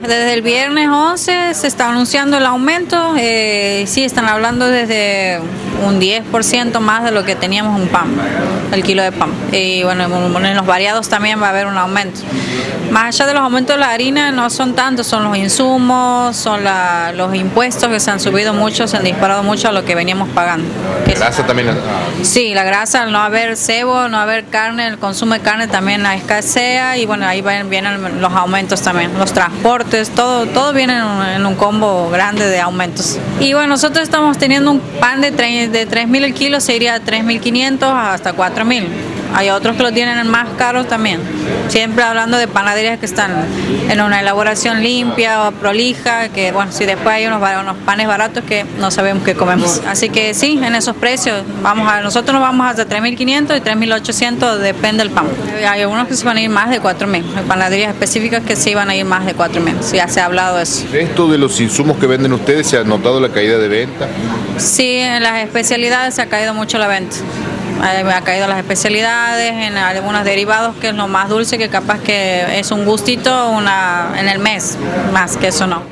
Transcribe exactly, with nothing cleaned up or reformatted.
Desde el viernes once se está anunciando el aumento, eh, sí están hablando desde un diez por ciento más de lo que teníamos un pan, el kilo de pan. Y bueno, en los variados también va a haber un aumento. Más allá de los aumentos de la harina no son tantos, son los insumos, son la, los impuestos que se han subido mucho, se han disparado mucho a lo que veníamos pagando. ¿La grasa también? Ah. Sí, la grasa, al no haber cebo, no haber carne, el consumo de carne también la escasea y bueno, ahí vienen los aumentos también, los transportes, todo, todo viene en un, en un combo grande de aumentos. Y bueno, nosotros estamos teniendo un pan de, de tres mil el kilo, se iría a tres mil quinientos hasta cuatro mil. Hay otros que lo tienen más caros también. Siempre hablando de panaderías que están en una elaboración limpia o prolija, que bueno, si después hay unos, unos panes baratos que no sabemos qué comemos. Así que sí, en esos precios, vamos a, nosotros nos vamos hasta tres mil quinientos y tres mil ochocientos, depende del pan. Hay algunos que se van a ir más de cuatro mil, hay panaderías específicas que sí van a ir más de cuatro mil, ya se ha hablado de eso. ¿Esto de los insumos que venden ustedes se ha notado la caída de venta? Sí, en las especialidades se ha caído mucho la venta. Ha caído las especialidades, en algunos derivados, que es lo más dulce, que capaz que es un gustito una, en el mes, más que eso no.